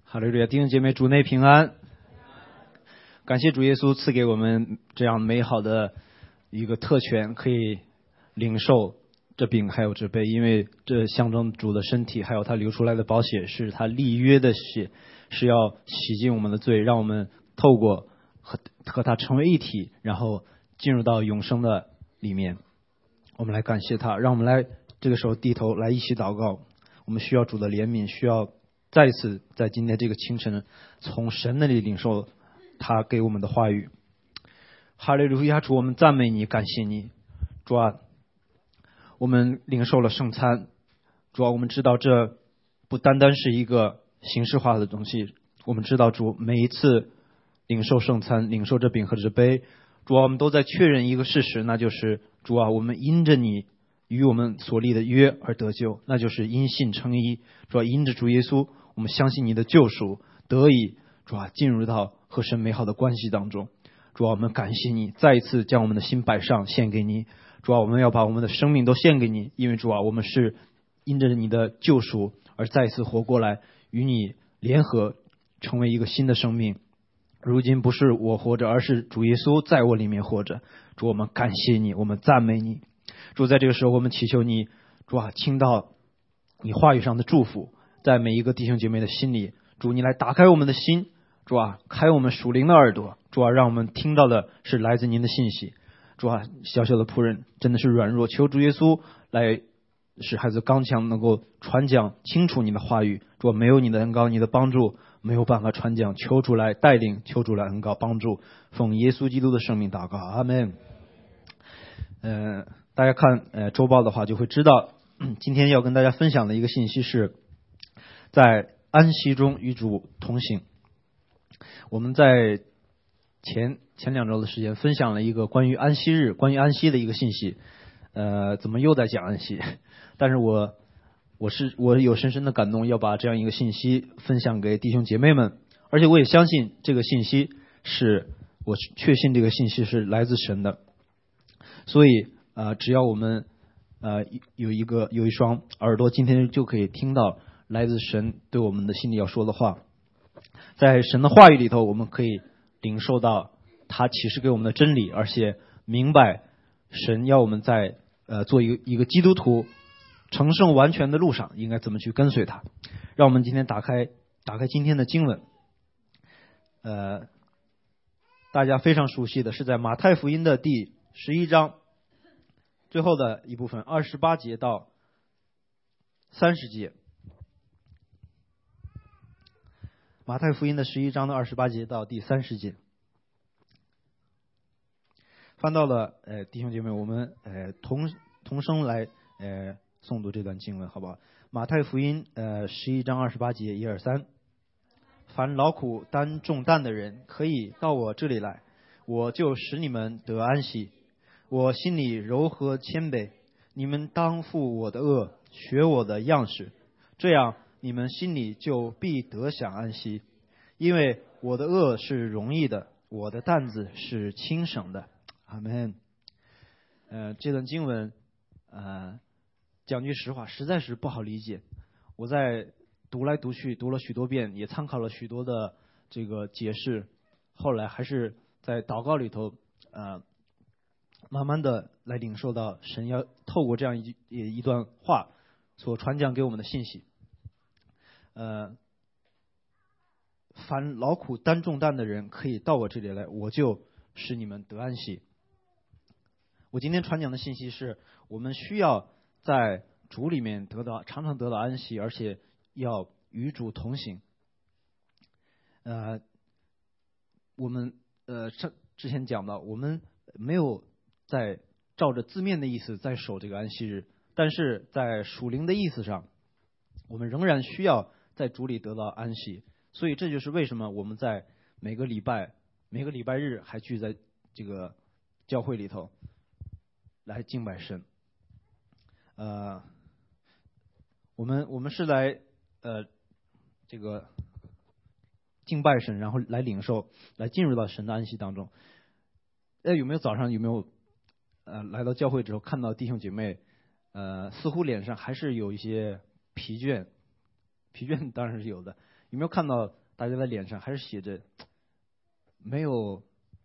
哈利路亚，弟兄姐妹，主内平安。感谢主耶稣赐给我们这样美好的一个特权，可以领受这饼还有这杯，因为这象征主的身体，还有他流出来的宝血是他立约的血，是要洗净我们的罪，让我们透过和他成为一体，然后进入到永生的里面。我们来感谢他，让我们来这个时候低头来一起祷告。我们需要主的怜悯，需要再一次在今天这个清晨从神那里领受他给我们的话语。哈利路亚，主，我们赞美你，感谢你。主啊，我们领受了圣餐。主啊，我们知道这不单单是一个形式化的东西，我们知道主每一次领受圣餐，领受这饼和这杯，主啊，我们都在确认一个事实，那就是主啊，我们因着你与我们所立的约而得救，那就是因信称义。主啊，因着主耶稣，我们相信你的救赎，得以主啊进入到和神美好的关系当中。主啊，我们感谢你，再一次将我们的心摆上献给你。主啊，我们要把我们的生命都献给你，因为主啊，我们是因着你的救赎而再一次活过来，与你联合，成为一个新的生命。如今不是我活着，而是主耶稣在我里面活着。主，我们感谢你，我们赞美你。主，在这个时候我们祈求你，主啊，倾倒你话语上的祝福在每一个弟兄姐妹的心里。主，你来打开我们的心，主啊，开我们属灵的耳朵。主啊，让我们听到的是来自您的信息。主啊，小小的仆人真的是软弱，求主耶稣来使孩子刚强，能够传讲清楚你的话语。主啊，没有你的恩膏，你的帮助没有办法传讲，求主来带领，求主来恩膏帮助，奉耶稣基督的圣名祷告，阿们。大家看周报的话就会知道，今天要跟大家分享的一个信息是在安息中与主同行。我们在前2周的时间分享了一个关于安息日、关于安息的一个信息。怎么又在讲安息？但是我有深深的感动，要把这样一个信息分享给弟兄姐妹们，而且我也相信这个信息我确信这个信息是来自神的。所以只要我们有一双耳朵，今天就可以听到来自神对我们的心里要说的话。在神的话语里头，我们可以领受到他启示给我们的真理，而且明白神要我们在做一个基督徒成圣完全的路上应该怎么去跟随他。让我们今天打开今天的经文。大家非常熟悉的是在马太福音的第11章最后的一部分，28节到30节。马太福音的11章的28节到第30节。翻到了弟兄姐妹，我们同声来诵读这段经文，好不好？马太福音11章28节1、2、3。凡劳苦担重担的人，可以到我这里来，我就使你们得安息。我心里柔和谦卑，你们当负我的恶，学我的样式，这样你们心里就必得享安息。因为我的恶是容易的，我的担子是轻省的。阿们。这段经文讲句实话实在是不好理解。我在读来读去读了许多遍，也参考了许多的这个解释，后来还是在祷告里头慢慢的来领受到神要透过这样一段话所传讲给我们的信息。凡劳苦担重担的人，可以到我这里来，我就使你们得安息。我今天传讲的信息是，我们需要在主里面常常得到安息，而且要与主同行。我们之前讲到，我们没有在照着字面的意思在守这个安息日，但是在属灵的意思上，我们仍然需要在主里得到安息。所以这就是为什么我们在每个礼拜日还聚在这个教会里头来敬拜神。我们是来这个敬拜神，然后来领受，来进入到神的安息当中。有没有早上来到教会之后看到弟兄姐妹似乎脸上还是有一些疲倦当然是有的， 有没有看到大家的脸上还是写着没有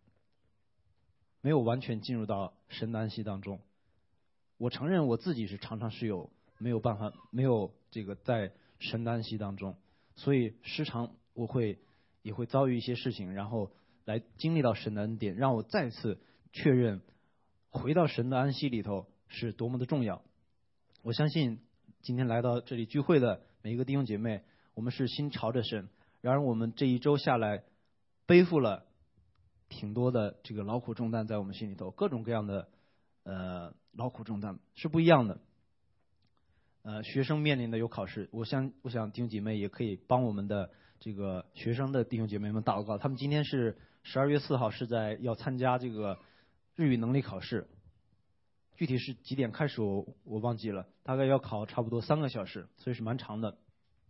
完全进入到神的安息当中？我承认我自己是常常是没有办法，没有这个在神的安息当中，所以时常也会遭遇一些事情，然后来经历到神的恩典，让我再次确认回到神的安息里头是多么的重要。我相信今天来到这里聚会的每一个弟兄姐妹，我们是心朝着神，然而我们这一周下来背负了挺多的这个劳苦重担在我们心里头，各种各样的劳苦重担是不一样的。学生面临的有考试，我想弟兄姐妹也可以帮我们的这个学生的弟兄姐妹们祷告。他们今天是12月4号是要参加这个日语能力考试，具体是几点开始我忘记了，大概要考差不多3个小时，所以是蛮长的。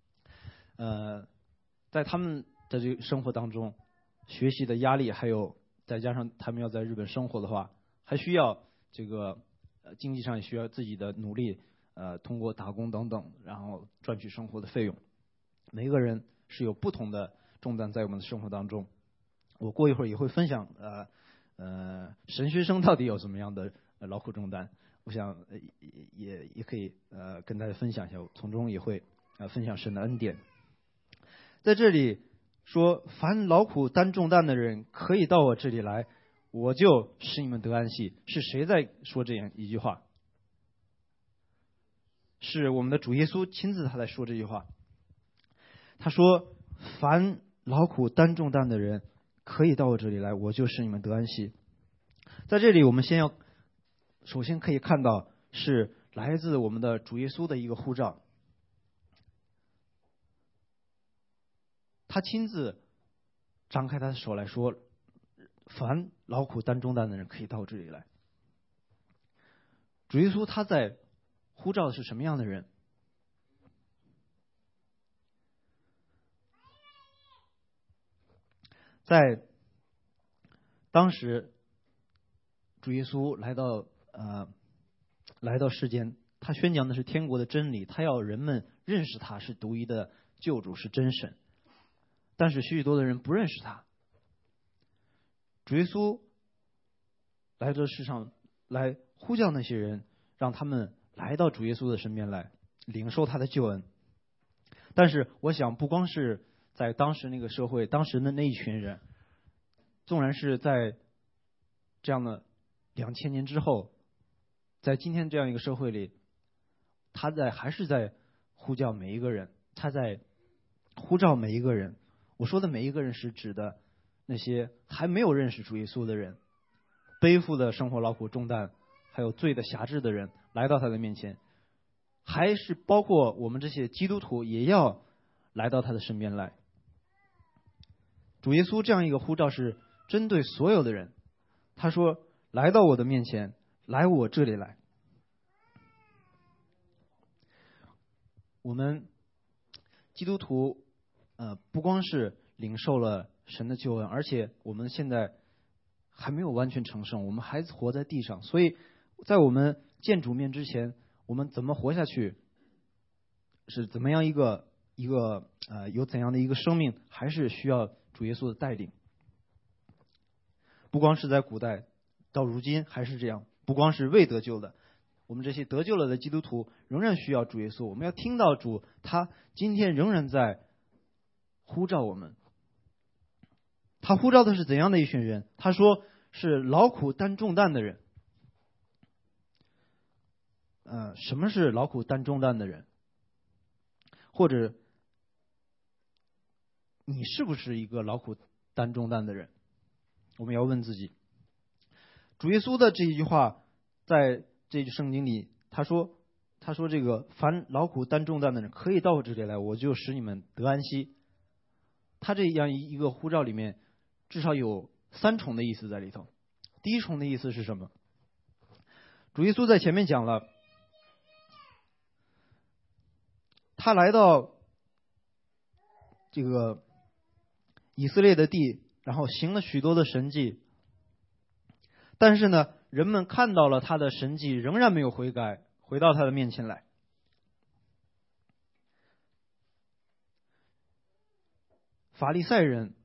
在他们的这个生活当中，学习的压力，还有再加上他们要在日本生活的话，还需要这个经济上也需要自己的努力，通过打工等等，然后赚取生活的费用。每一个人是有不同的重担在我们的生活当中。我过一会儿也会分享神学生到底有什么样的劳苦重担，我想也可以跟大家分享一下，从中也会分享神的恩典。在这里说，凡劳苦担重担的人可以到我这里来，我就使你们得安息。是谁在说这样一句话？是我们的主耶稣亲自他在说这句话。他说，凡劳苦担重担的人可以到我这里来，我就使你们得安息。在这里我们首先可以看到是来自我们的主耶稣的一个呼召，他亲自张开他的手来说，凡劳苦担重担的人可以到我这里来。主耶稣他在呼召的是什么样的人？在当时主耶稣来到世间，他宣讲的是天国的真理，他要人们认识他是独一的救主，是真神。但是许多的人不认识他。主耶稣来到世上来呼叫那些人，让他们来到主耶稣的身边来领受他的救恩。但是我想不光是在当时那个社会，当时的那一群人，纵然是在这样的2000年之后，在今天这样一个社会里，他还是在呼叫每一个人，他在呼召每一个人。我说的每一个人是指的那些还没有认识主耶稣的人，背负的生活劳苦重担，还有罪的辖制的人来到他的面前，还是包括我们这些基督徒也要来到他的身边来。主耶稣这样一个呼召是针对所有的人，他说来到我的面前，来我这里来。我们基督徒不光是领受了神的救恩，而且我们现在还没有完全成圣，我们还活在地上，所以在我们见主面之前，我们怎么活下去，是怎么样一个有怎样的一个生命，还是需要主耶稣的带领。不光是在古代，到如今还是这样，不光是未得救的，我们这些得救了的基督徒仍然需要主耶稣。我们要听到主，他今天仍然在呼召我们。他呼召的是怎样的一群人？他说是劳苦担重担的人。什么是劳苦担重担的人？或者你是不是一个劳苦担重担的人？我们要问自己。主耶稣的这一句话，在这句圣经里，他说这个凡劳苦担重担的人可以到我这里来，我就使你们得安息。他这样一个呼召里面，至少有3重的意思在里头。第一重的意思是什么？主耶稣在前面讲了，他来到这个以色列的地，然后行了许多的神迹，但是呢，人们看到了他的神迹，仍然没有悔改，回到他的面前来。 法利赛人，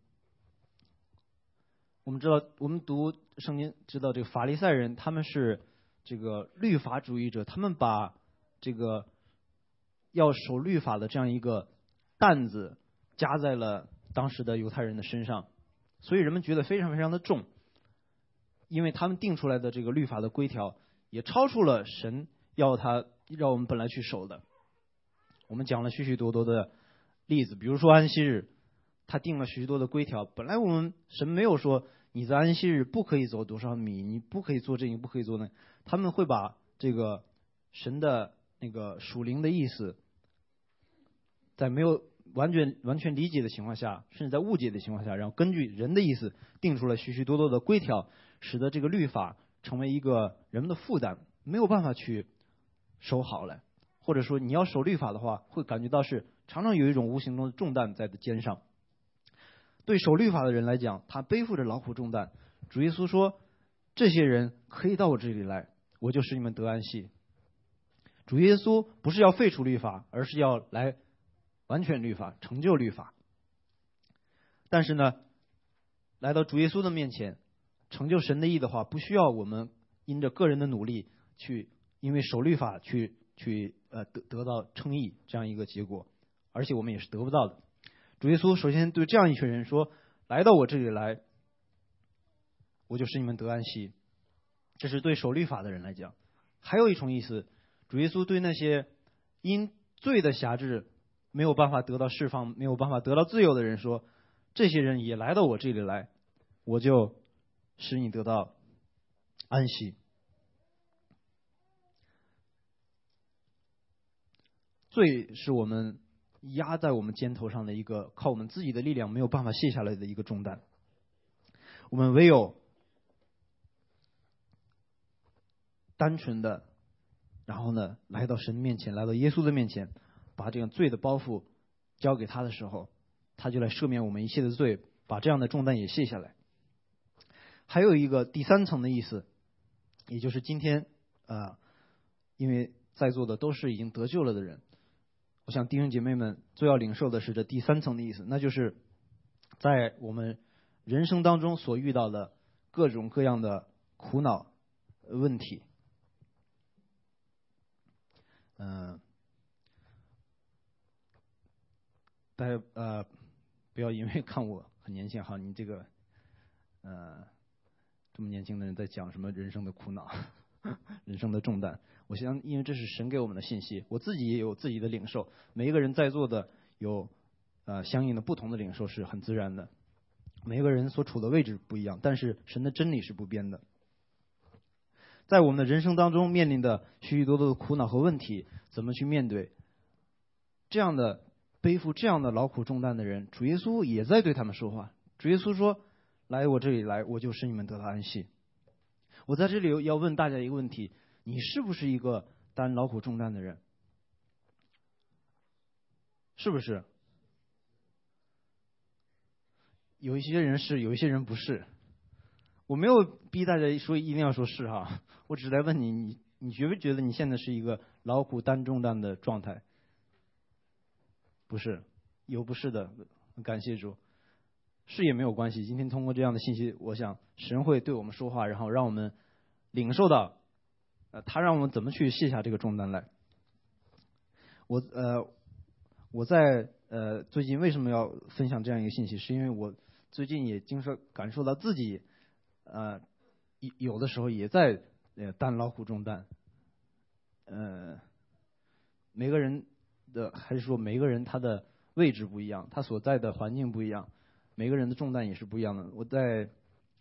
我们知道，我们读圣经知道，这个法利赛人他们是这个律法主义者，他们把这个要守律法的这样一个担子加在了当时的犹太人的身上，所以人们觉得非常非常的重，因为他们定出来的这个律法的规条也超出了神让我们本来去守的。我们讲了许许多多的例子，比如说安息日，他定了许多的规条，本来我们神没有说你在安息日不可以走多少米，你不可以做这，你不可以做那，他们会把这个神的那个属灵的意思，在没有完全理解的情况下，甚至在误解的情况下，然后根据人的意思定出了许许多多的规条，使得这个律法成为一个人们的负担，没有办法去守好了。或者说你要守律法的话，会感觉到是常常有一种无形中的重担在的肩上。对守律法的人来讲，他背负着劳苦重担。主耶稣说，这些人可以到我这里来，我就使你们得安息。主耶稣不是要废除律法，而是要来完全律法，成就律法。但是呢，来到主耶稣的面前，成就神的意的话，不需要我们因着个人的努力去，因为守律法去得到称义这样一个结果，而且我们也是得不到的。主耶稣首先对这样一群人说，来到我这里来，我就使你们得安息。这是对守律法的人来讲。还有一种意思，主耶稣对那些因罪的辖制没有办法得到释放，没有办法得到自由的人说，这些人也来到我这里来，我就使你得到安息。罪是我们压在我们肩头上的一个靠我们自己的力量没有办法卸下来的一个重担，我们唯有单纯的，然后呢来到神面前，来到耶稣的面前，把这个罪的包袱交给他的时候，他就来赦免我们一切的罪，把这样的重担也卸下来。还有一个第三层的意思，也就是今天因为在座的都是已经得救了的人，我想弟兄姐妹们最要领受的是这第三层的意思，那就是在我们人生当中所遇到的各种各样的苦恼问题。大家不要因为看我很年轻，好，你这个这么年轻的人在讲什么人生的苦恼人生的重担。我想因为这是神给我们的信息，我自己也有自己的领受，每一个人在座的有相应的不同的领受是很自然的，每一个人所处的位置不一样，但是神的真理是不变的。在我们的人生当中面临的许许多多的苦恼和问题，怎么去面对？这样的背负这样的劳苦重担的人，主耶稣也在对他们说话。主耶稣说，来我这里来，我就使你们得到安息。我在这里要问大家一个问题，你是不是一个担劳苦重担的人？是不是？有一些人是，有一些人不是。我没有逼大家说一定要说是哈，我只在问你，你觉不觉得你现在是一个劳苦担重担的状态？不是，有不是的，感谢主。是也没有关系，今天通过这样的信息，我想神会对我们说话，然后让我们领受到他让我们怎么去卸下这个重担来。我在最近为什么要分享这样一个信息，是因为我最近也经常感受到自己有的时候也在担劳苦重担。每个人的，还是说每个人他的位置不一样，他所在的环境不一样，每个人的重担也是不一样的。我在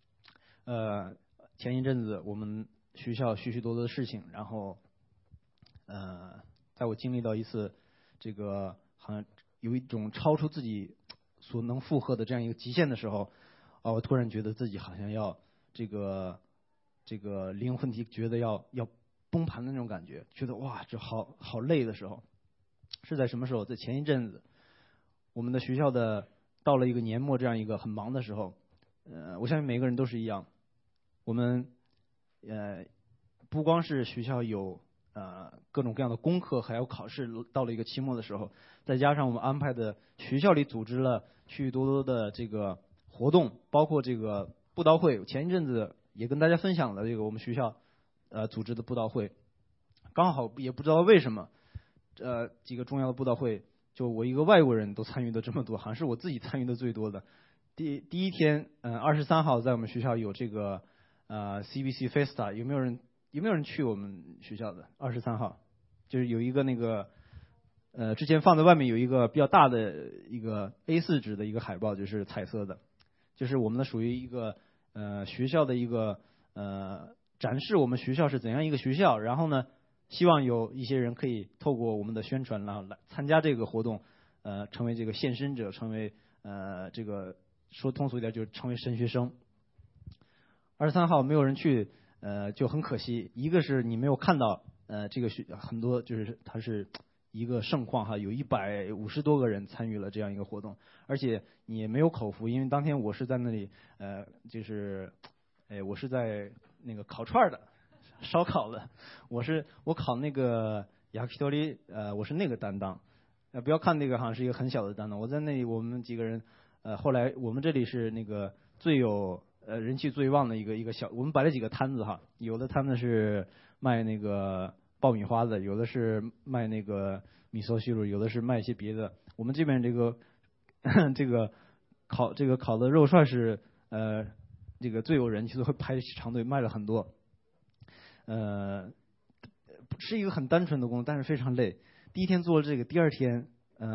前一阵子我们学校许许多多的事情，然后在我经历到一次这个好像有一种超出自己所能负荷的这样一个极限的时候，我突然觉得自己好像要这个灵魂体觉得要崩盘的那种感觉，觉得哇这好累的时候。是在什么时候？在前一阵子我们的学校的到了一个年末这样一个很忙的时候，我相信每个人都是一样，我们不光是学校有各种各样的功课，还有考试，到了一个期末的时候，再加上我们安排的学校里组织了许许多多的这个活动，包括这个布道会，前一阵子也跟大家分享了这个我们学校组织的布道会，刚好也不知道为什么几个重要的布道会，就我一个外国人都参与的这么多，好像是我自己参与的最多的。第一天23号在我们学校有这个CBC Festa， 有没有人去我们学校的23号？就是有一个那个之前放在外面有一个比较大的一个 A4 纸的一个海报，就是彩色的，就是我们的属于一个学校的一个展示我们学校是怎样一个学校，然后呢，希望有一些人可以透过我们的宣传，然后来参加这个活动，成为这个献身者，成为这个说通俗一点就是成为神学生。23号没有人去，就很可惜。一个是你没有看到，这个很多就是它是一个盛况哈，有150多个人参与了这样一个活动，而且你也没有口福，因为当天我是在那里，我是在那个烤串的，烧烤的，我烤那个yakitori，我是那个担当，不要看那个好像是一个很小的担当，我在那里我们几个人，后来我们这里是那个最有人气最旺的一个小，我们摆了几个摊子哈，有的摊子是卖那个爆米花的，有的是卖那个米索西鲁，有的是卖一些别的。我们这边这个烤的肉串是这个最有人气的，会排长队卖了很多。是一个很单纯的工作，但是非常累。第一天做了这个，第二天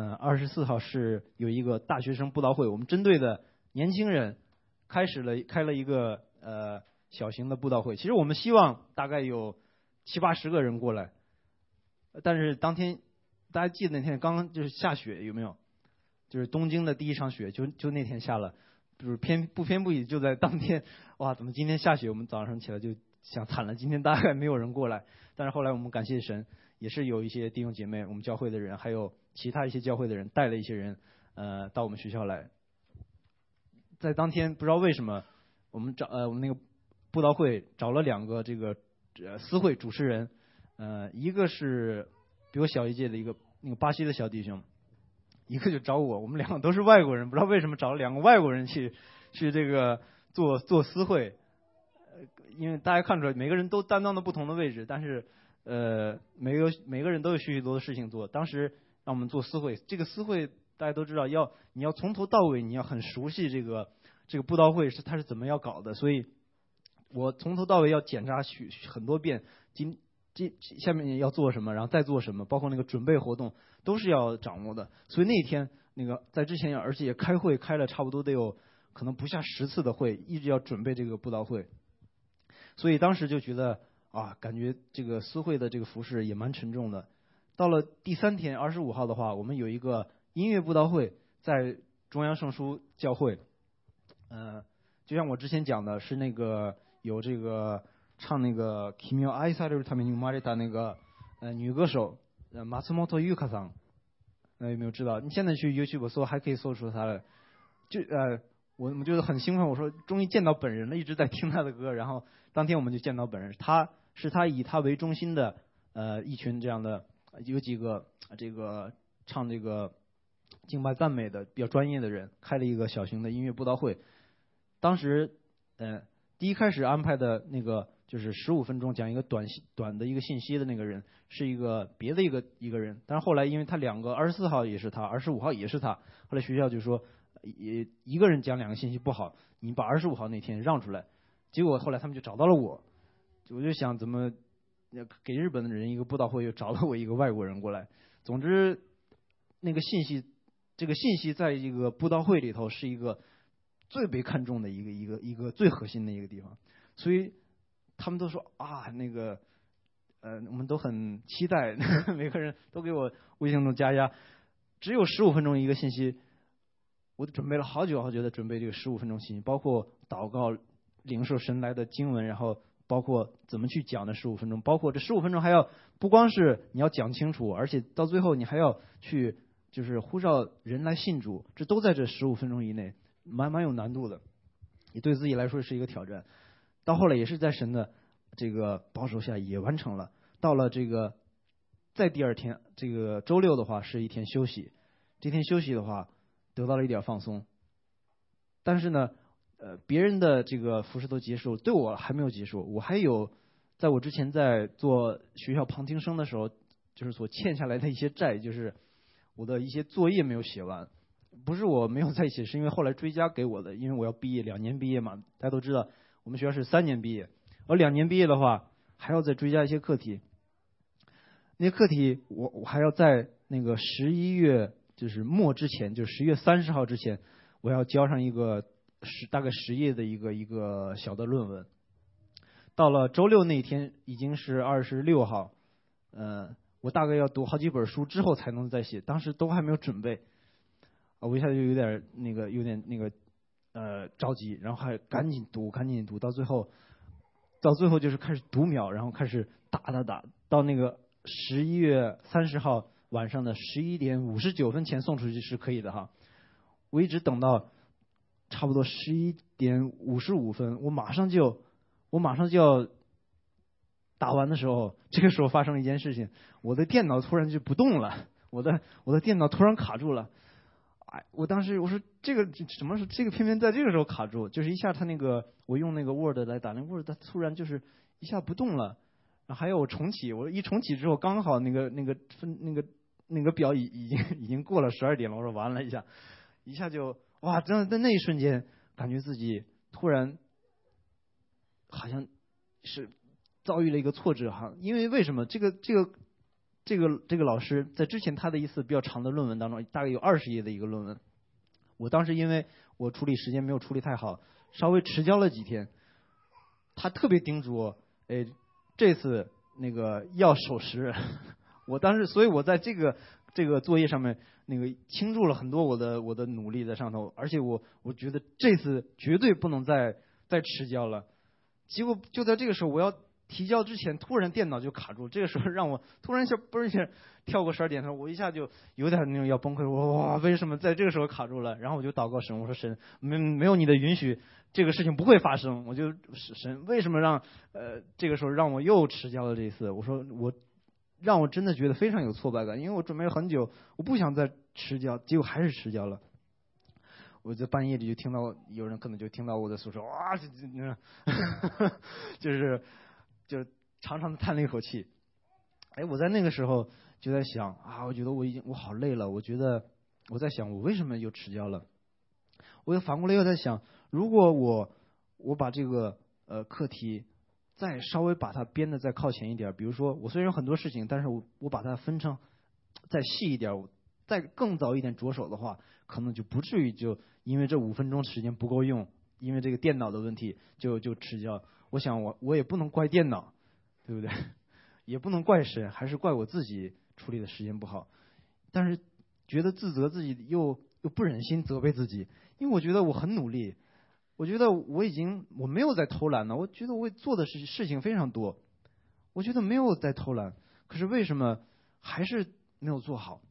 24号是有一个大学生布道会，我们针对的年轻人开了一个小型的布道会。其实我们希望大概有70-80个人过来，但是当天大家记得那天刚刚就是下雪，有没有？就是东京的第一场雪，就那天下了，就是不偏不倚就在当天。哇，怎么今天下雪？我们早上起来就想惨了，今天大概没有人过来。但是后来我们感谢神，也是有一些弟兄姐妹，我们教会的人，还有其他一些教会的人带了一些人到我们学校来。在当天不知道为什么，我们那个布道会找了2个这个司会主持人，一个是比我小一届的那个巴西的小弟兄，一个就找我，我们2个都是外国人，不知道为什么找了2个外国人去这个做司会，因为大家看出来每个人都担当的不同的位置，但是每个人都有许许多的事情做。当时让我们做司会，这个司会大家都知道，你要从头到尾你要很熟悉这个布道会它是怎么要搞的，所以我从头到尾要检查很多遍，下面要做什么，然后再做什么，包括那个准备活动都是要掌握的。所以那天那个在之前而且也开会开了差不多得有可能不下10次的会，一直要准备这个布道会。所以当时就觉得感觉这个司会的这个服饰也蛮沉重的。到了第3天25号的话，我们有一个音乐布道会，在中央圣书教会。就像我之前讲的，是那个有这个唱那个 Kimi o Aisaru Tame ni Umareta 那个女歌手Matsumoto Yuka 桑，有没有知道？你现在去 YouTube 搜还可以搜出她来。我们觉得很兴奋，我说终于见到本人了，一直在听她的歌，然后当天我们就见到本人。他以他为中心的一群这样的有几个这个唱这个敬拜赞美的比较专业的人，开了一个小型的音乐布道会。当时第一开始安排的那个就是15分钟讲一个短的一个信息的那个人是一个别的一个人，但是后来因为他2个24号也是他，25号也是他，后来学校就说一个人讲2个信息不好，你把25号那天让出来。结果后来他们就找到了我就想怎么给日本的人一个布道会，又找了我一个外国人过来。总之那个这个信息在这个布道会里头是一个最被看重的一个最核心的一个地方，所以他们都说那个我们都很期待，每个人都给我微信中加压。只有15分钟一个信息，我准备了好久的准备这个15分钟信息，包括祷告、领受神来的经文，然后包括怎么去讲的15分钟，包括这15分钟还要不光是你要讲清楚，而且到最后你还要去就是呼召人来信主，这都在这15分钟以内。蛮有难度的，也对自己来说是一个挑战。到后来也是在神的这个保守下也完成了。 到了这个再第二天，这个周六的话是一天休息，这天休息的话得到了一点放松。但是呢，别人的这个服饰都结束，对我还没有结束，我还有在我之前在做学校旁听生的时候，就是所欠下来的一些债，就是我的一些作业没有写完。不是我没有在写，是因为后来追加给我的，因为我要毕业，2年毕业嘛，大家都知道我们学校是3年毕业，而2年毕业的话还要再追加一些课题。那些课题我还要在那个11月就是末之前，就是10月30号之前，我要交上一个大概10页的一个小的论文。到了周六那一天已经是26号，我大概要读好几本书之后才能再写，当时都还没有准备。我一下就有点着急，然后还赶紧读，到最后就是开始读秒，然后开始打，到那个11月30号晚上的11点59分前送出去是可以的哈。我一直等到差不多11点55分，我马上就要打完的时候，这个时候发生了一件事情，我的电脑突然就不动了，我的电脑突然卡住了。我当时我说这个什么是这个偏偏在这个时候卡住，就是一下它那个我用那个 Word 来打那个 Word， 它突然就是一下不动了，然后还有我重启，我一重启之后刚好那个表已经过了12点了，我说完了，一下就哇，真的在那一瞬间感觉自己突然好像是遭遇了一个挫折哈，因为为什么这个老师在之前他的一次比较长的论文当中，大概有20页的一个论文，我当时因为我处理时间没有处理太好，稍微迟交了几天。他特别叮嘱我，这次那个要守时。我当时，所以我在这个作业上面那个倾注了很多我的努力在上头，而且我觉得这次绝对不能再迟交了。结果就在这个时候，我要提交之前，突然电脑就卡住，这个时候让我突然一下嘣一下跳过12点的时候，我一下就有点那种要崩溃，哇，为什么在这个时候卡住了？然后我就祷告神，我说神，没有你的允许，这个事情不会发生。我就神为什么让这个时候让我又迟交了这一次？我说让我真的觉得非常有挫败感，因为我准备了很久，我不想再迟交，结果还是迟交了。我在半夜里就听到有人可能就听到我在诉说，哇，就长长的叹了一口气。我在那个时候就在想啊，我觉得我好累了，我觉得我在想我为什么又迟交了。我又反过来又在想，如果我把这个课题再稍微把它编的再靠前一点，比如说我虽然有很多事情，但是我把它分成再细一点，再更早一点着手的话，可能就不至于就因为这5分钟时间不够用，因为这个电脑的问题就迟交。我想我也不能怪电脑，对不对？也不能怪神，还是怪我自己处理的时间不好。但是觉得自责自己又不忍心责备自己，因为我觉得我很努力，我觉得我没有在偷懒呢，我觉得我做的事情非常多，我觉得没有在偷懒，可是为什么还是没有做好？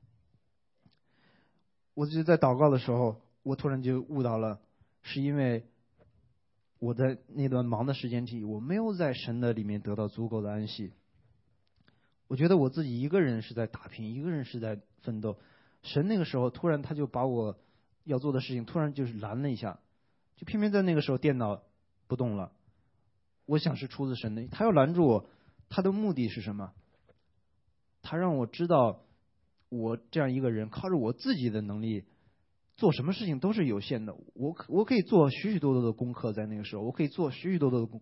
我就在祷告的时候，我突然就悟到了，是因为我在那段忙的时间里，我没有在神的里面得到足够的安息。我觉得我自己一个人是在打拼，一个人是在奋斗。神那个时候突然他就把我要做的事情突然就是拦了一下，就偏偏在那个时候电脑不动了。我想是出自神的，他要拦住我，他的目的是什么？他让我知道我这样一个人靠着我自己的能力做什么事情都是有限的。我可以做许许多多的功课，在那个时候我可以做许许多多的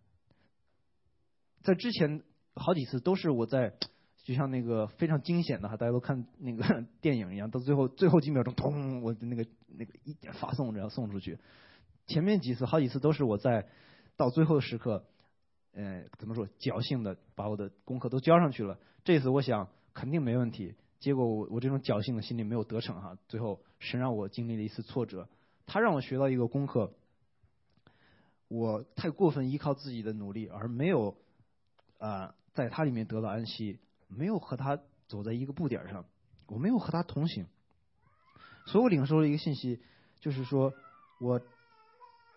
在之前好几次都是我在就像那个非常惊险的大家都看那个电影一样，到最后几秒钟，咚，我的那个一点发送然后送出去。前面好几次都是我在到最后时刻，怎么说，侥幸的把我的功课都交上去了。这次我想肯定没问题，结果我这种侥幸的心理没有得逞哈。最后神让我经历了一次挫折，他让我学到一个功课，我太过分依靠自己的努力，而没有在他里面得到安息，没有和他走在一个步点上，我没有和他同行。所以我领受了一个信息，就是说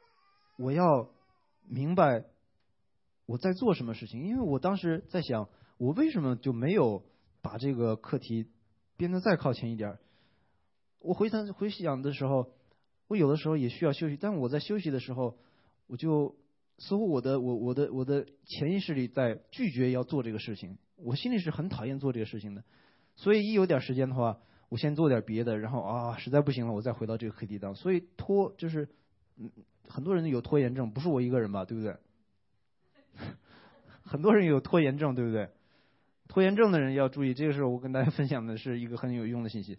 我要明白我在做什么事情。因为我当时在想， 我为什么就没有把这个课题编得再靠前一点？我回想的时候，我有的时候也需要休息，但我在休息的时候，我就似乎我的潜意识里在拒绝要做这个事情，我心里是很讨厌做这个事情的。所以一有点时间的话，我先做点别的，然后实在不行了，我再回到这个课题当。所以就是很多人有拖延症，不是我一个人吧，对不对？很多人有拖延症，对不对？拖延症的人要注意，这个时候我跟大家分享的是一个很有用的信息。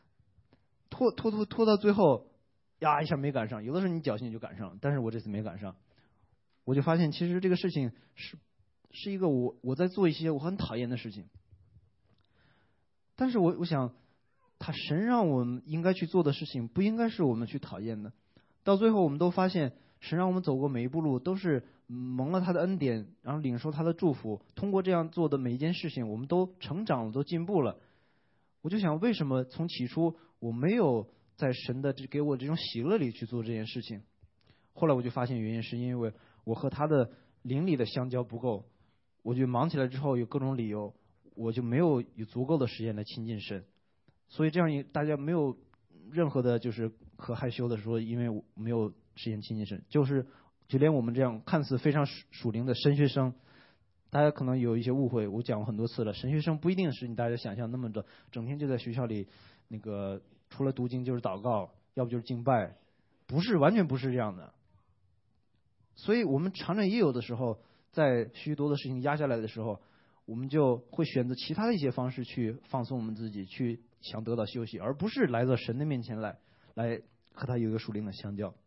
拖到最后，呀一下没赶上，有的时候你侥幸就赶上，但是我这次没赶上，我就发现其实这个事情是一个我在做一些我很讨厌的事情，但是我想，神让我们应该去做的事情，不应该是我们去讨厌的。到最后，我们都发现，神让我们走过每一步路，都是蒙了他的恩典，然后领受他的祝福。通过这样做的每一件事情，我们都成长了，都进步了。我就想，为什么从起初我没有在神的给我这种喜乐里去做这件事情？后来我就发现，原因是因为我和他的灵里的相交不够，我就忙起来之后有各种理由，我就没有足够的时间来亲近神。所以这样大家没有任何的就是可害羞的说，因为我没有时间亲近神，就连我们这样看似非常属灵的神学生，大家可能有一些误会，我讲过很多次了，神学生不一定是你大家想象那么的整天就在学校里那个除了读经就是祷告，要不就是敬拜，不是，完全不是这样的。所以我们常常也有的时候在许多的事情压下来的时候，我们就会选择其他的一些方式去放松我们自己，去想得到休息，而不是来到神的面前来和他有一个属灵的相交。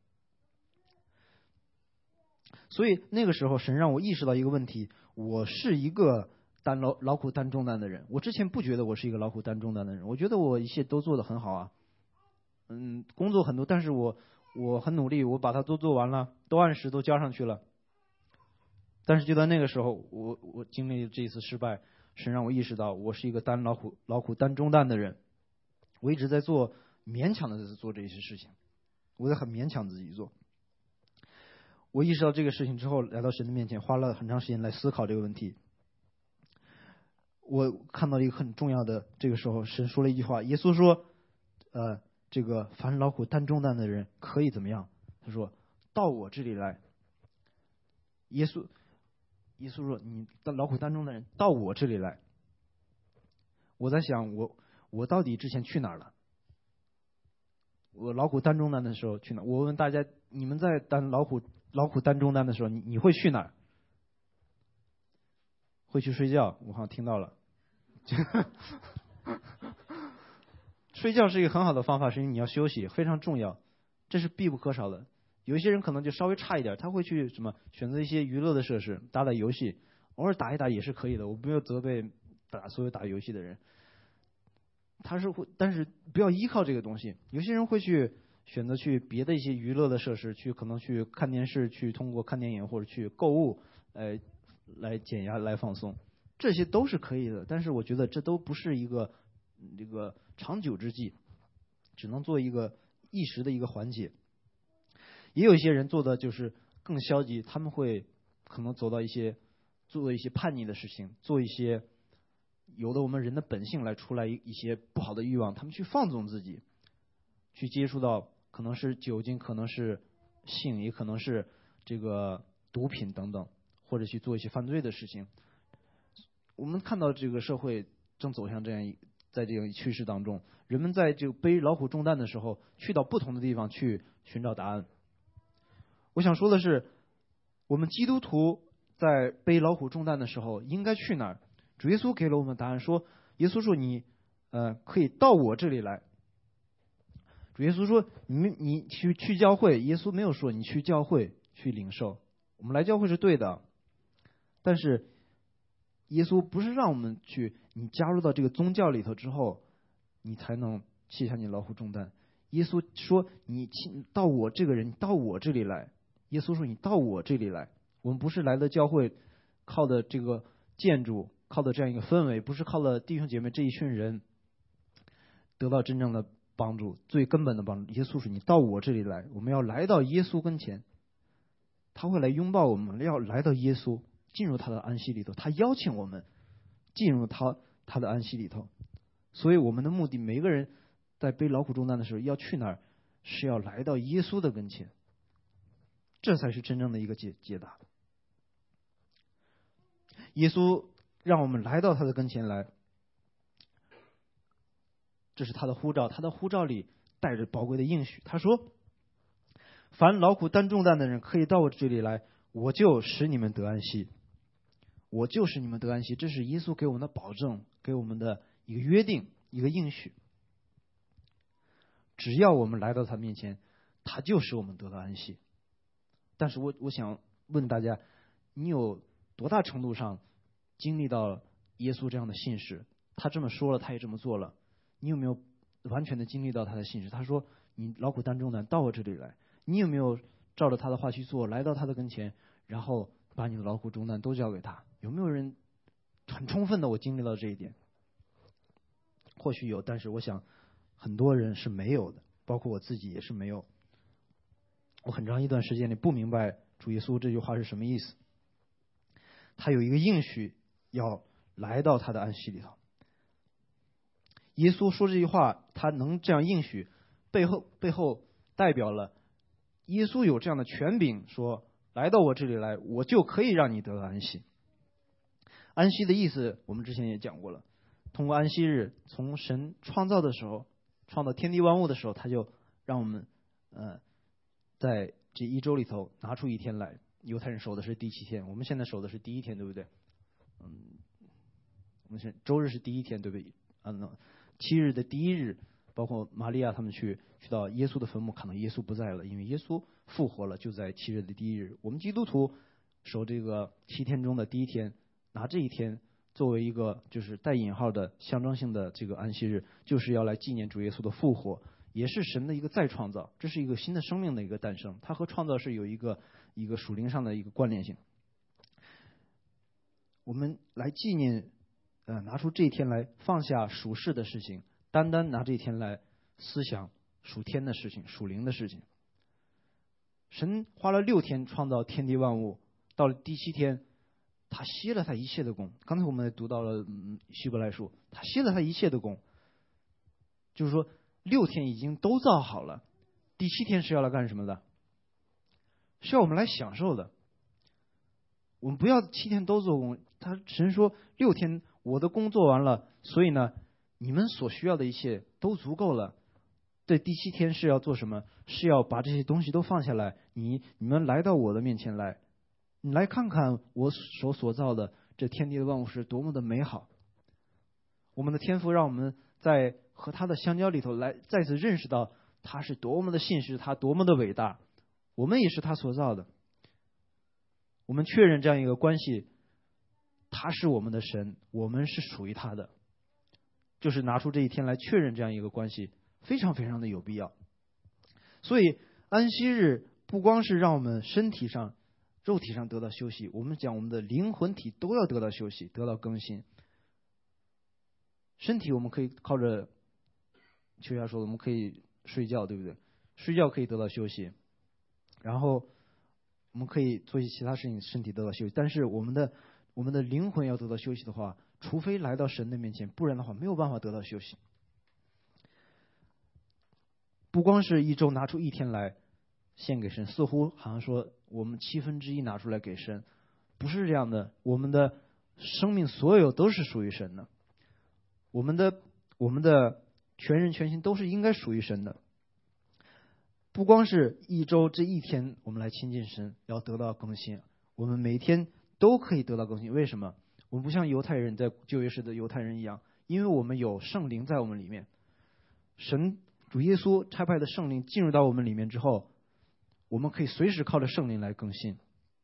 所以那个时候神让我意识到一个问题，我是一个劳苦担重担的人。我之前不觉得我是一个劳苦担重担的人，我觉得我一切都做得很好啊，工作很多，但是我很努力，我把它都做完了，都按时都交上去了。但是就在那个时候，我经历这一次失败，神让我意识到我是一个劳苦担重担的人。我一直在勉强的在做这些事情，我在很勉强自己做。我意识到这个事情之后，来到神的面前，花了很长时间来思考这个问题。我看到一个很重要的，这个时候神说了一句话，耶稣说，这个凡劳苦担重担的人可以怎么样？他说到我这里来。耶稣说，你劳苦担重的人到我这里来。我在想，我到底之前去哪儿了？我劳苦担重担的时候去哪儿？我问大家，你们在劳苦担重担的时候，你会去哪儿？会去睡觉？我好像听到了。睡觉是一个很好的方法，是因为你要休息，非常重要，这是必不可少的。有一些人可能就稍微差一点，他会去选择一些娱乐的设施，打打游戏，偶尔打一打也是可以的。我没有责备所有打游戏的人，但是不要依靠这个东西。有些人会去选择去别的一些娱乐的设施，可能去看电视，去通过看电影或者去购物，来减压来放松，这些都是可以的。但是我觉得这都不是一个这个长久之计，只能做一个一时的一个缓解。也有一些人做的就是更消极，他们会可能做一些叛逆的事情，做一些有的我们人的本性来出来一些不好的欲望，他们去放纵自己，去接触到可能是酒精，可能是性，也可能是这个毒品等等，或者去做一些犯罪的事情。我们看到这个社会正走向在这个趋势当中，人们在这个背劳苦重担的时候，去到不同的地方去寻找答案。我想说的是，我们基督徒在背劳苦重担的时候应该去哪儿？主耶稣给了我们答案，说耶稣说你可以到我这里来。主耶稣说你去教会，耶稣没有说你去教会去领受。我们来教会是对的，但是耶稣不是让我们你加入到这个宗教里头之后，你才能卸下你劳苦重担。耶稣说你到我这个人到我这里来。耶稣说你到我这里来。我们不是来的教会靠的这个建筑，靠的这样一个氛围，不是靠了弟兄姐妹这一群人得到真正的帮助，最根本的帮助。耶稣说你到我这里来，我们要来到耶稣跟前，他会来拥抱我们，要来到耶稣，进入他的安息里头，他邀请我们进入他的安息里头。所以我们的目的，每个人在背劳苦重担的时候要去哪儿？是要来到耶稣的跟前，这才是真正的一个解答。耶稣让我们来到他的跟前来，这是他的呼召，他的呼召里带着宝贵的应许。他说：凡劳苦担重担的人可以到我这里来，我就使你们得安息。我就使你们得安息，这是耶稣给我们的保证，给我们的一个约定，一个应许。只要我们来到他面前，他就使我们得到安息。但是我想问大家，你有多大程度上经历到耶稣这样的信实？他这么说了，他也这么做了，你有没有完全的经历到他的信实？他说你劳苦担重担到我这里来，你有没有照着他的话去做，来到他的跟前，然后把你的劳苦重担都交给他？有没有人很充分的我经历到这一点？或许有，但是我想很多人是没有的，包括我自己也是没有。我很长一段时间里不明白主耶稣这句话是什么意思。他有一个应许要来到他的安息里头。耶稣说这句话，他能这样应许，背后代表了耶稣有这样的权柄，说来到我这里来，我就可以让你得到安息。安息的意思我们之前也讲过了，通过安息日，从神创造的时候，创造天地万物的时候，他就让我们在这一周里头拿出一天来。犹太人守的是第7天，我们现在守的是第1天，对不对？我们周日是第1天，对不对？7日的第1日，包括玛利亚他们去到耶稣的坟墓，看到耶稣不在了，因为耶稣复活了，就在7日的第1日。我们基督徒守这个7天中的第1天，拿这一天作为一个就是带引号的象征性的这个安息日，就是要来纪念主耶稣的复活，也是神的一个再创造，这是一个新的生命的一个诞生，它和创造是有一个属灵上的一个关联性。我们来纪念，拿出这一天来放下属世的事情，单单拿这一天来思想属天的事情、属灵的事情。神花了6天创造天地万物，到了第7天，他歇了他一切的功。刚才我们也读到了希伯来书，他歇了他一切的功，就是说6天已经都造好了，第7天是要来干什么的？是要我们来享受的。我们不要7天都做工，神说6天我的工做完了，所以呢，你们所需要的一切都足够了。这第7天是要做什么？是要把这些东西都放下来，你们来到我的面前来，你来看看我所造的这天地的万物是多么的美好。我们的天父让我们在和他的相交里头来再次认识到他是多么的信实，他多么的伟大，我们也是他所造的。我们确认这样一个关系，他是我们的神，我们是属于他的，就是拿出这一天来确认这样一个关系，非常非常的有必要。所以安息日不光是让我们身体上肉体上得到休息，我们讲我们的灵魂体都要得到休息，得到更新。身体我们可以靠着秋霞说我们可以睡觉，对不对？睡觉可以得到休息，然后我们可以做一些其他事情，身体得到休息。但是我们的灵魂要得到休息的话，除非来到神的面前，不然的话没有办法得到休息。不光是一周拿出1天来献给神，似乎好像说我们1/7拿出来给神，不是这样的。我们的生命所有都是属于神的，我们的全人全心都是应该属于神的。不光是一周这1天我们来亲近神要得到更新，我们每天都可以得到更新。为什么？我们不像犹太人，在旧约时的犹太人一样，因为我们有圣灵在我们里面，神主耶稣差派的圣灵进入到我们里面之后，我们可以随时靠着圣灵来更新。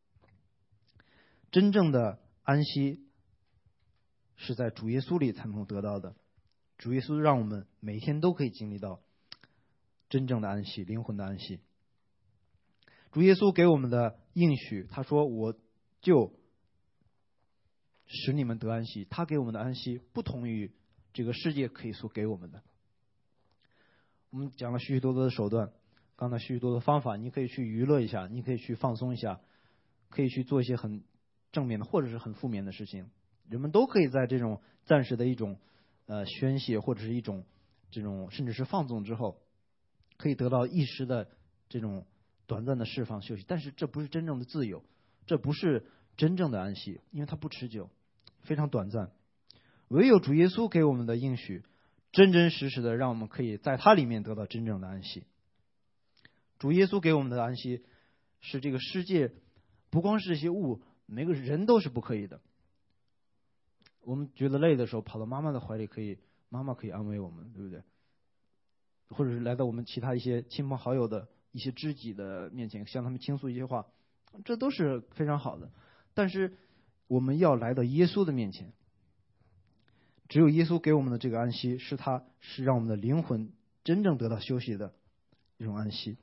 真正的安息是在主耶稣里才能得到的，主耶稣让我们每天都可以经历到真正的安息，灵魂的安息。主耶稣给我们的应许，他说我就使你们得安息。他给我们的安息不同于这个世界可以所给我们的。我们讲了许许多多的手段，刚才许许多多的方法，你可以去娱乐一下，你可以去放松一下，可以去做一些很正面的或者是很负面的事情， 人们都可以在这种暂时的一种宣泄或者是一种这种甚至是放纵之后，可以得到一时的这种短暂的释放休息，但是这不是真正的自由，这不是真正的安息，因为它不持久，非常短暂。唯有主耶稣给我们的应许，真真实实的让我们可以在他里面得到真正的安息。主耶稣给我们的安息是这个世界不光是这些物，每个人都是不可以的。我们觉得累的时候，跑到妈妈的怀里，妈妈可以安慰我们，对不对？或者是来到我们其他一些亲朋好友的一些知己的面前，向他们倾诉一些话，这都是非常好的。但是我们要来到耶稣的面前，只有耶稣给我们的这个安息，是让我们的灵魂真正得到休息的一种安息。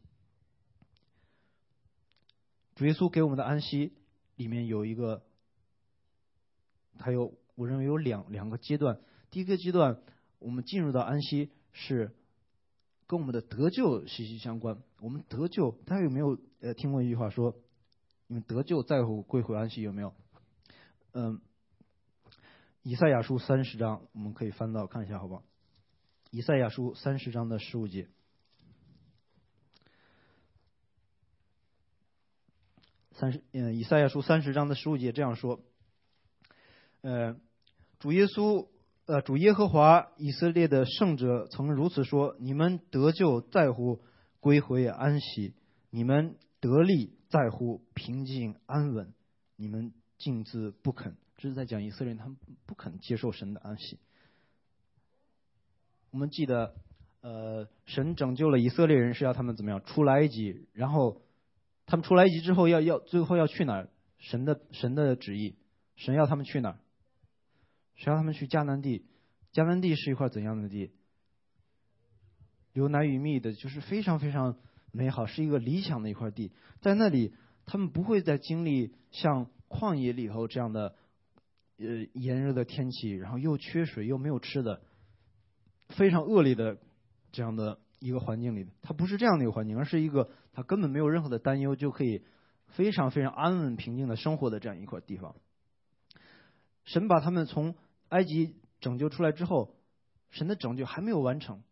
主耶稣给我们的安息里面有一个，我认为有两个阶段。第一个阶段，我们进入到安息是跟我们的得救息息相关。我们得救，大家有没有听过一句话说，你们得救在乎归回安息？有没有？以赛亚书30章，我们可以翻到看一下，好不好？以赛亚书30章的15节。以赛亚书30章的15节这样说：主耶和华以色列的圣者曾如此说：你们得救在乎归回安息，你们得力在乎平静安稳，你们竟自不肯。这是在讲以色列人他们不肯接受神的安息。我们记得神拯救了以色列人是要他们怎么样出来埃及，然后他们出来埃及之后最后要去哪儿？神的旨意，神要他们去哪儿？神要他们去迦南地。迦南地是一块怎样的地？流奶与蜜的，就是非常非常美好，是一个理想的一块地。在那里，他们不会再经历像旷野里头这样的炎热的天气，然后又缺水又没有吃的，非常恶劣的这样的一个环境里。它不是这样的一个环境，而是一个它根本没有任何的担忧，就可以非常非常安稳平静的生活的这样一块地方。神把他们从埃及拯救出来之后，神的拯救还没有完成，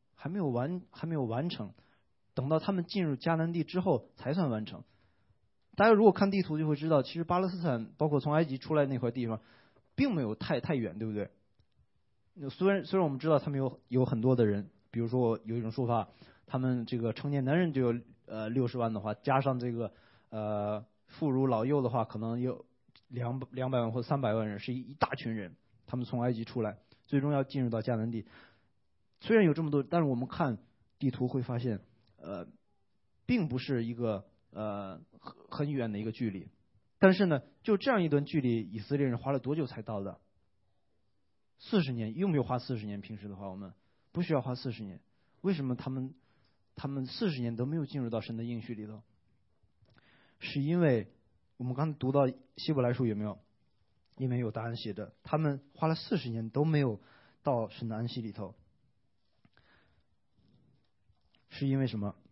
等到他们进入迦南地之后才算完成。大家如果看地图就会知道，其实巴勒斯坦包括从埃及出来那块地方并没有太远，对不对？虽然我们知道他们有很多的人，比如说有一种说法，他们这个成年男人就有60万的话，加上这个妇孺老幼的话，可能有200万或300万人，是一大群人。他们从埃及出来，最终要进入到迦南地。虽然有这么多，但是我们看地图会发现，并不是一个很远的一个距离。但是呢，就这样一段距离，以色列人花了多久才到的？40年，用不用花40年？平时的话，我们不需要花40年。为什么他们40年都没有进入到神的应许里头？是因为我们刚才读到希伯来书有没有？里面有答案写着，他们花了40年都没有到神的安息里头，是因为什么？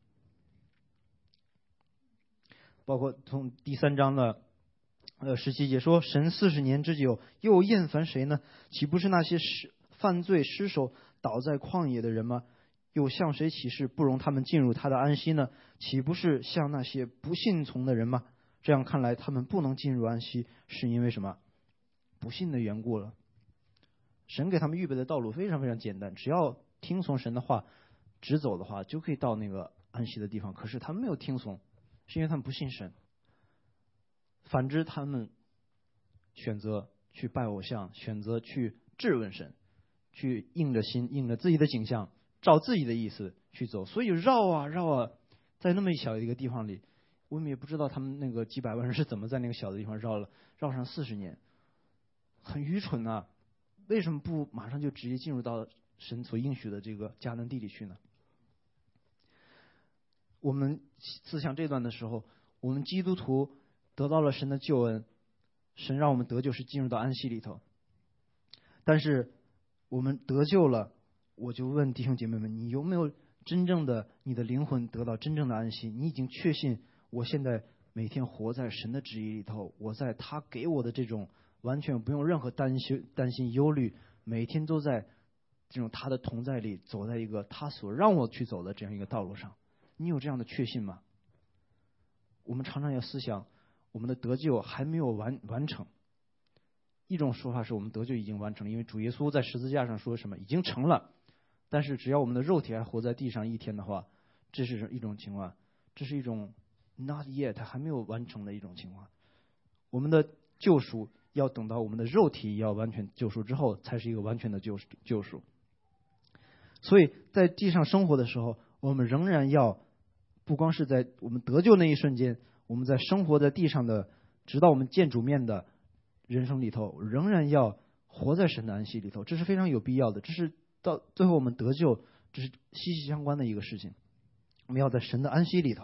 包括从第3章的17节说，神40年之久又厌烦谁呢？岂不是那些犯罪失手倒在旷野的人吗？又向谁起誓不容他们进入他的安息呢？岂不是向那些不信从的人吗？这样看来，他们不能进入安息，是因为什么？不信的缘故了。神给他们预备的道路非常非常简单，只要听从神的话，直走的话，就可以到那个安息的地方。可是他们没有听从，是因为他们不信神。反之，他们选择去拜偶像，选择去质问神，去硬着心，硬着自己的景象，照自己的意思去走。所以绕啊，在那么小一个地方里，我们也不知道他们那个几百万人是怎么在那个小的地方绕上40年。很愚蠢啊！为什么不马上就直接进入到神所应许的这个迦南地里去呢？我们思想这段的时候，我们基督徒得到了神的救恩，神让我们得救是进入到安息里头。但是我们得救了，我就问弟兄姐妹们，你有没有真正的你的灵魂得到真正的安息？你已经确信我现在每天活在神的旨意里头，我在他给我的这种完全不用任何担心忧虑，每天都在这种他的同在里，走在一个他所让我去走的这样一个道路上。你有这样的确信吗？我们常常要思想，我们的得救还没有完成。一种说法是我们得救已经完成了，因为主耶稣在十字架上说什么已经成了。但是只要我们的肉体还活在地上一天的话，这是一种情况，这是一种 not yet 还没有完成的一种情况。我们的救赎要等到我们的肉体要完全救赎之后，才是一个完全的救赎。所以在地上生活的时候，我们仍然要不光是在我们得救那一瞬间，我们在生活在地上的直到我们见主面的人生里头，仍然要活在神的安息里头，这是非常有必要的。这是到最后我们得救，这是息息相关的一个事情。我们要在神的安息里头。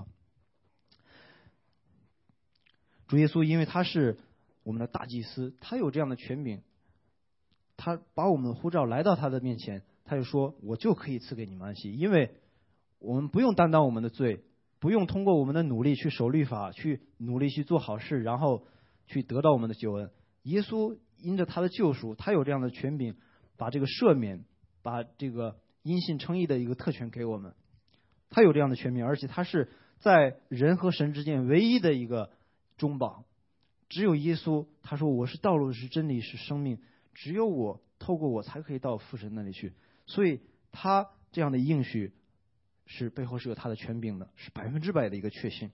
主耶稣因为他是我们的大祭司，他有这样的权柄，他把我们的呼召来到他的面前，他就说我就可以赐给你们安息，因为我们不用担当我们的罪，不用通过我们的努力去守律法，去努力去做好事，然后去得到我们的救恩。耶稣因着他的救赎，他有这样的权柄，把这个赦免，把这个因信称义的一个特权给我们。他有这样的权柄，而且他是在人和神之间唯一的一个中保。只有耶稣，他说我是道路，是真理，是生命，只有我透过我才可以到父神那里去。所以他这样的应许是背后是有他的权柄的，是100%的一个确信。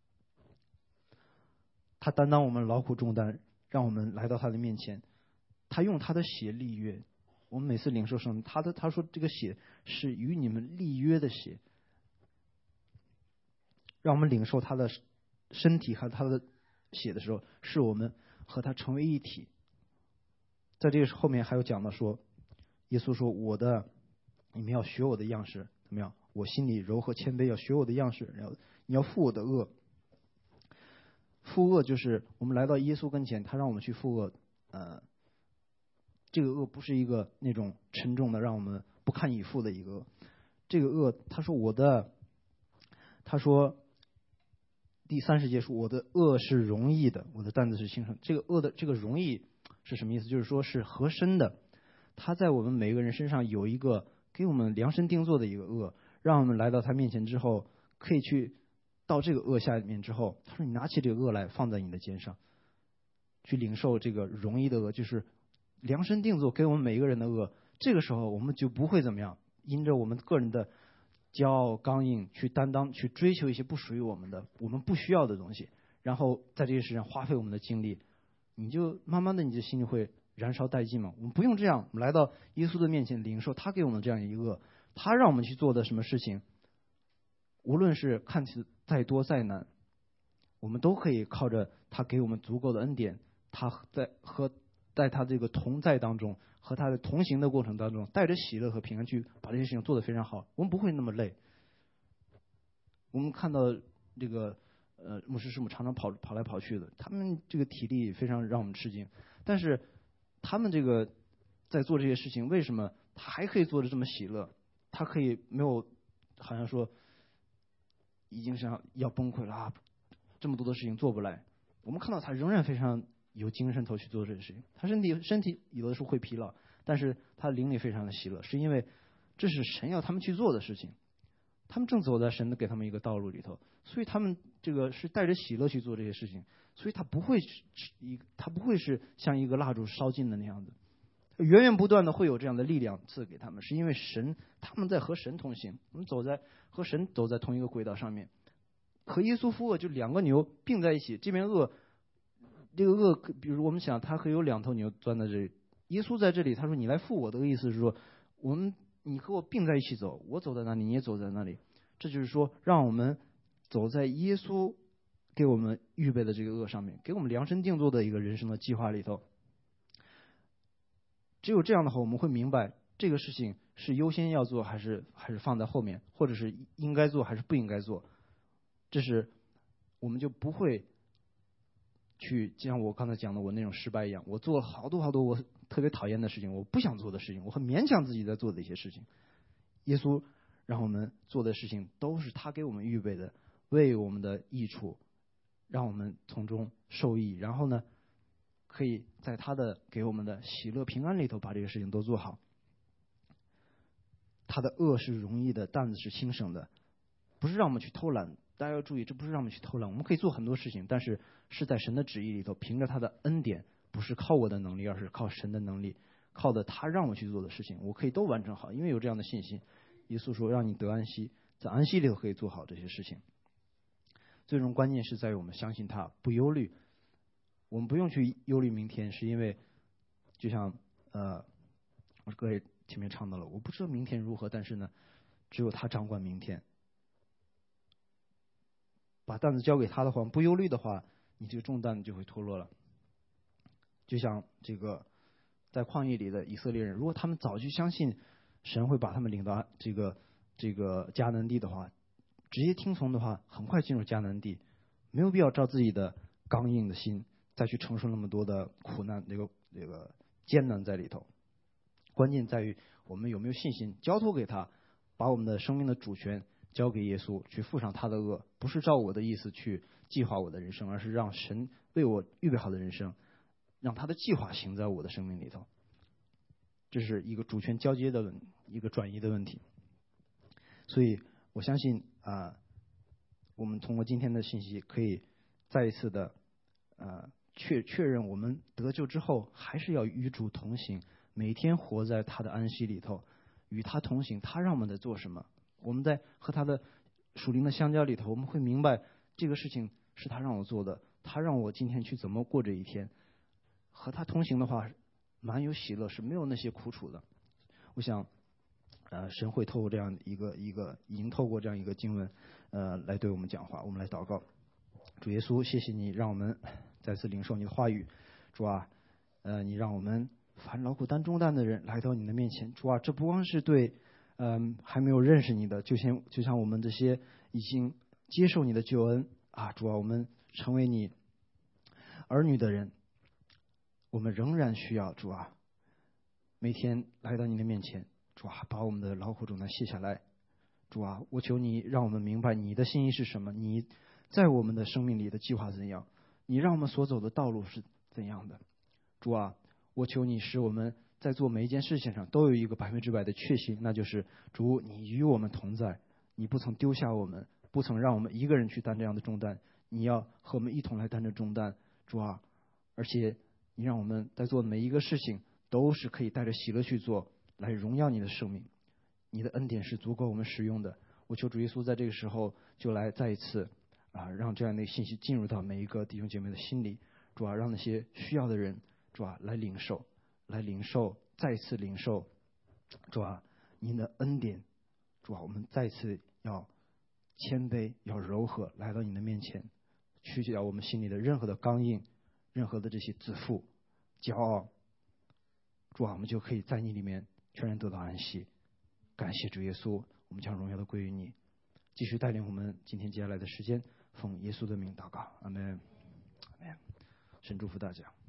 他担当我们劳苦重担，让我们来到他的面前。他用他的血立约。我们每次领受圣灵，他说这个血是与你们立约的血，让我们领受他的身体和他的血的时候，是我们和他成为一体。在这个后面还有讲到说，耶稣说你们要学我的样式，怎么样？我心里柔和谦卑，要学我的样式，然后你要负我的恶。负恶就是我们来到耶稣跟前，他让我们去负恶。这个恶不是一个那种沉重的让我们不堪一负的一个恶。这个恶，他说第30节说我的恶是容易的，我的担子是轻省。这个恶的这个容易是什么意思？就是说是合身的。他在我们每个人身上有一个给我们量身定做的一个恶，让我们来到他面前之后，可以去到这个恶下面之后，他说你拿起这个恶来放在你的肩上，去领受这个容易的恶，就是量身定做给我们每一个人的恶。这个时候我们就不会怎么样，因着我们个人的骄傲刚硬去担当，去追求一些不属于我们的我们不需要的东西，然后在这些事上花费我们的精力，你就慢慢的你的心里会燃烧殆尽嘛。我们不用这样，我们来到耶稣的面前领受他给我们这样一个，他让我们去做的什么事情，无论是看起再多再难，我们都可以靠着他给我们足够的恩典，他在他这个同在当中，和他的同行的过程当中，带着喜乐和平安去把这些事情做得非常好，我们不会那么累。我们看到这个牧师师母常常跑来跑去的，他们这个体力非常让我们吃惊，但是他们这个在做这些事情，为什么他还可以做得这么喜乐？他可以没有好像说已经是要崩溃了啊，这么多的事情做不来。我们看到他仍然非常有精神头去做这些事情，他身体有的时候会疲劳，但是他灵里非常的喜乐，是因为这是神要他们去做的事情，他们正走在神的给他们一个道路里头，所以他们这个是带着喜乐去做这些事情，所以他不会是像一个蜡烛烧尽的那样子，源源不断的会有这样的力量赐给他们，是因为他们在和神同行，我们和神走在同一个轨道上面。和耶稣负恶就2个牛并在一起，这边这个恶，比如我们想他可以有2头牛钻在这里，耶稣在这里，他说你来负我的意思是说你和我并在一起走，我走在那里你也走在那里，这就是说让我们走在耶稣给我们预备的这个恶上面，给我们量身定做的一个人生的计划里头。只有这样的话，我们会明白这个事情是优先要做还是放在后面，或者是应该做还是不应该做。这是我们就不会去像我刚才讲的我那种失败一样，我做了好多我特别讨厌的事情，我不想做的事情，我很勉强自己在做的一些事情。耶稣让我们做的事情都是他给我们预备的，为我们的益处，让我们从中受益，然后呢可以在他的给我们的喜乐平安里头把这个事情都做好。他的恶是容易的，担子是轻省的，不是让我们去偷懒。大家要注意，这不是让我们去偷懒，我们可以做很多事情，但是是在神的旨意里头，凭着他的恩典，不是靠我的能力，而是靠神的能力，靠的他让我去做的事情，我可以都完成好，因为有这样的信心。耶稣说让你得安息，在安息里头可以做好这些事情。最终关键是在于我们相信他，不忧虑。我们不用去忧虑明天，是因为就像我各位前面唱到了，我不知道明天如何，但是呢，只有他掌管明天。把担子交给他的话，不忧虑的话，你这个重担就会脱落了。就像这个在旷野里的以色列人，如果他们早就相信神会把他们领到这个迦南地的话，直接听从的话，很快进入迦南地，没有必要照自己的刚硬的心再去承受那么多的苦难，这个艰难在里头。关键在于我们有没有信心交托给他，把我们的生命的主权交给耶稣，去负上他的恶，不是照我的意思去计划我的人生，而是让神为我预备好的人生，让他的计划行在我的生命里头。这是一个主权交接的一个转移的问题。所以我相信我们通过今天的信息可以再一次的确认，我们得救之后还是要与主同行，每天活在他的安息里头，与他同行。他让我们在做什么，我们在和他的属灵的相交里头，我们会明白这个事情是他让我做的，他让我今天去怎么过这一天。和他同行的话，蛮有喜乐，是没有那些苦楚的。我想神会透过这样已经透过这样一个经文来对我们讲话。我们来祷告。主耶稣，谢谢你让我们再次领受你的话语。主啊，你让我们凡劳苦担重担的人来到你的面前。主啊，这不光是对还没有认识你的，就像我们这些已经接受你的救恩主啊，我们成为你儿女的人，我们仍然需要主啊，每天来到你的面前。主啊，把我们的劳苦重担卸下来。主啊，我求你让我们明白你的心意是什么，你在我们的生命里的计划怎样，你让我们所走的道路是怎样的。主啊，我求你使我们在做每一件事情上都有一个100%的确信，那就是主，你与我们同在，你不曾丢下我们，不曾让我们一个人去担这样的重担，你要和我们一同来担着重担。主啊，而且你让我们在做的每一个事情都是可以带着喜乐去做，来荣耀你的生命。你的恩典是足够我们使用的。我求主耶稣在这个时候就来再一次让这样的信息进入到每一个弟兄姐妹的心里。主啊，让那些需要的人主啊来领受，再一次领受。主啊，您的恩典。主啊，我们再次要谦卑，要柔和，来到你的面前，去掉我们心里的任何的刚硬，任何的这些自负、骄傲。主啊，我们就可以在你里面全然得到安息。感谢主耶稣，我们将荣耀的归于你，继续带领我们今天接下来的时间，奉耶稣的名祷告，阿们，阿们。神祝福大家。